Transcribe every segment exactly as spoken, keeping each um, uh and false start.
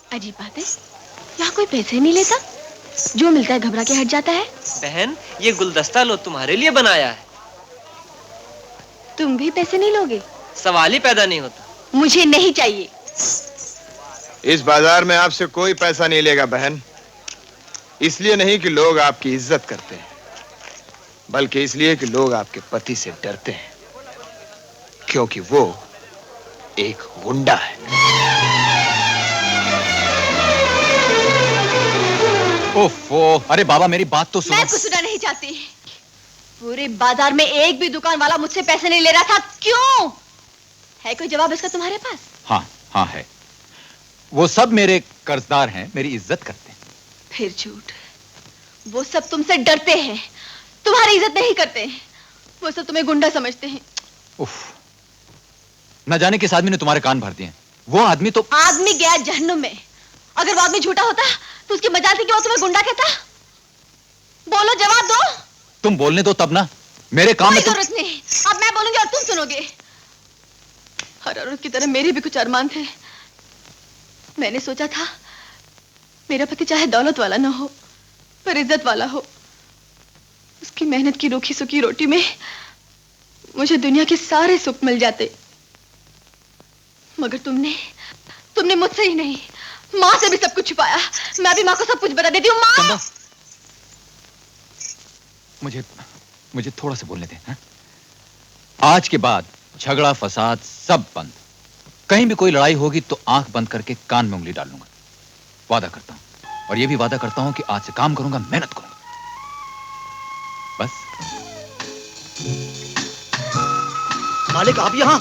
अजीब बात है, यहाँ कोई पैसे नहीं लेता, जो मिलता है घबरा के हट जाता है। बहन, ये गुलदस्ता लो तुम्हारे लिए बनाया है। तुम भी पैसे नहीं लोगे? सवाल ही पैदा नहीं होता। मुझे नहीं चाहिए। इस बाजार में आपसे कोई पैसा नहीं लेगा बहन। इसलिए नहीं कि लोग आपकी इज्जत करते हैं, बल्कि इसलिए कि लोग आपके पति से डरते हैं, क्योंकि वो एक गुंडा है। ओफो, अरे बाबा मेरी बात तो सुनो। मैं कुछ सुनना नहीं चाहती। पूरे बाजार में एक भी दुकान वाला मुझसे पैसे नहीं ले रहा था, क्यों? है कोई जवाब इसका तुम्हारे पास? हाँ हाँ है। वो सब मेरे कर्जदार हैं, मेरी इज्जत करते हैं। फिर झूठ। वो सब तुमसे डरते हैं, तुम्हारी इज्जत नहीं करते हैं। वो सब तुम्हें गुंडा समझते हैं। उफ, न जाने किस आदमी ने तुम्हारे कान भर दिए। वो आदमी तो आदमी गया जहन्नुम में। अगर वो आदमी झूठा होता तो उसकी मजाल थी कि वो तुम्हें गुंडा कहता। बोलो, जवाब दो। तुम बोलने दो तब ना, मेरे काम में कोई जरूरत नहीं। अब मैं बोलूंगी और तुम सुनोगे। हर औरत की तरह मेरे भी कुछ अरमान थे। मैंने सोचा था मेरा पति चाहे दौलत वाला ना हो, पर इज्जत वाला हो। उसकी मेहनत की रूखी सूखी रोटी में मुझे दुनिया के सारे सुख मिल जाते। मगर तुमने तुमने मुझसे ही नहीं, माँ से भी सब कुछ छुपाया। मैं भी माँ को सब कुछ बता देती हूँ। माँ, मुझे मुझे थोड़ा सा बोलने दें। आज के बाद झगड़ा फसाद सब बंद। कहीं भी कोई लड़ाई होगी तो आंख बंद करके कान में उंगली डाल लूंगा। वादा करता हूं, और ये भी वादा करता हूं कि आज से काम करूंगा, मेहनत करूंगा। बस। मालिक आप यहाँ?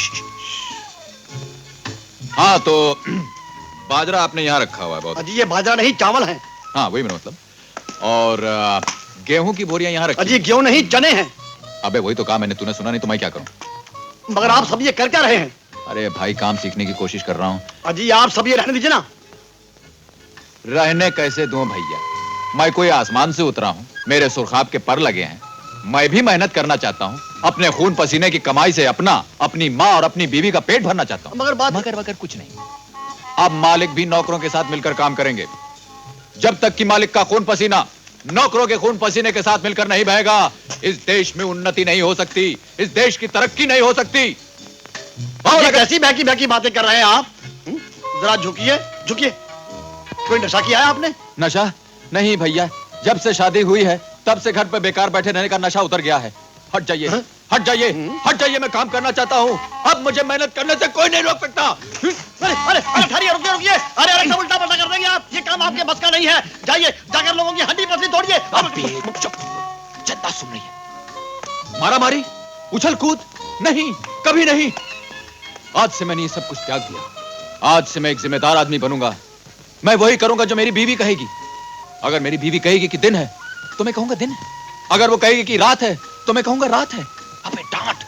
हाँ तो बाजरा आपने यहाँ रखा हुआ है बहुत। अजी ये बाजरा नहीं, चावल है। हाँ वही मेरा मतलब। और आ, गेहूं की बोरियां यहाँ रखी। अजी गेहूं नहीं, चने हैं। अबे वही तो कहा मैंने, तूने सुना नहीं तो मैं क्या करूं? मगर आप सब ये कर क्या रहे हैं? अरे भाई काम सीखने की कोशिश कर रहा हूं। अजी आप सब ये रहने दीजिए ना। रहने कैसे दूं भैया? मैं कोई आसमान से उतरा हूं, मेरे सुरखाब के पर लगे हैं। मैं भी मेहनत करना चाहता हूं, अपने खून पसीने की कमाई से अपना, अपनी माँ और अपनी बीवी का पेट भरना चाहता हूं। मगर बात मगर मगर कुछ नहीं। अब मालिक भी नौकरों के साथ मिलकर काम करेंगे। जब तक कि मालिक का खून पसीना नौकरों के खून पसीने के साथ मिलकर नहीं बहेगा, इस देश में उन्नति नहीं हो सकती, इस देश की तरक्की नहीं हो सकती। और कैसी बहकी बहकी बातें कर रहे हैं आप? जरा झुकिए, झुकिए। कोई नशा किया है आपने? नशा नहीं भैया, जब से शादी हुई है तब से घर पे बेकार बैठे रहने का नशा उतर गया है। हट जाइए, हट जाइए, हट जाइए, मैं काम करना चाहता हूँ। अब मुझे मेहनत करने से कोई नहीं रोक सकता। अरे अरे अरे ठहरिए, रुकिए रुकिए। अरे अरे उल्टा पलटा कर देंगे आप। ये काम आपके बस का नहीं है। जाइए, जाकर लोगों की हड्डी पसली तोड़िए। चंदा सुन रही है। मारा मारी, उछल कूद नहीं, कभी नहीं। आज से मैंने ये सब कुछ त्याग दिया। आज से मैं एक जिम्मेदार आदमी बनूंगा। मैं वही करूंगा जो मेरी बीवी कहेगी। अगर मेरी बीवी कहेगी कि दिन है तो मैं कहूंगा दिन है। अगर वो कहेगी कि रात है तो मैं कहूंगा रात है। अबे डांट।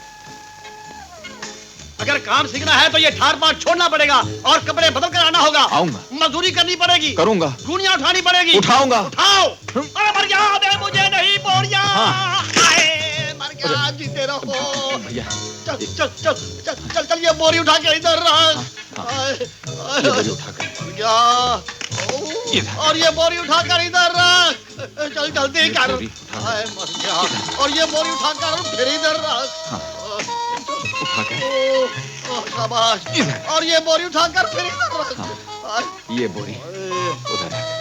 अगर काम सीखना है तो ये ठार मार छोड़ना पड़ेगा और कपड़े बदल कर आना होगा। आऊंगा। मजदूरी करनी पड़ेगी। करूंगा। गुनिया उठानी पड़ेगी। उठाऊंगा। उठाओ। अरे मर गया, दे मुझे नहीं बोरिया। हाँ। मर गया, जीते रहो। भैया चल चल चल चल चल चल ये बोरी उठा के इधर रख। ये बोरी उठाकर मर गया। और ये बोरी उठाकर इधर रख। चल जल्दी कर। हाय मर गया। और ये बोरी उठाकर फिर इधर रख। उठाकर शाबाश। और ये बोरी उठाकर फिर इधर रख। ये बोरी उधर है।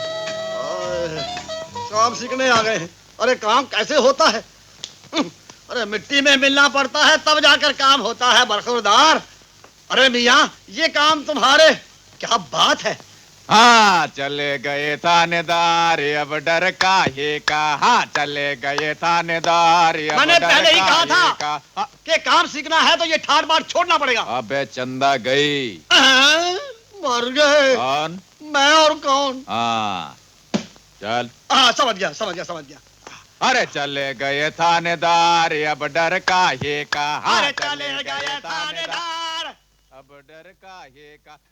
काम सीखने आ गए हैं। अरे काम कैसे होता है? अरे मिट्टी में मिलना पड़ता है तब जाकर काम होता है बरखुरदार। अरे मियाँ ये काम तुम्हारे, क्या बात है। हाँ चले गए थानेदार, अब डर काहे का। हाँ चले गए थानेदार, अब मैंने डर पहले ही कहा था का। हाँ। कि काम सीखना है तो ये ठार मार छोड़ना पड़ेगा। अबे चंदा गई। आ, मर गए। कौन? मैं और कौन? हाँ चल। हाँ समझ गया समझ गया समझ गया। अरे चले गए थानेदार, अब डर काहे का। हाँ अरे चले गए थानेदार, अब डर काहे का।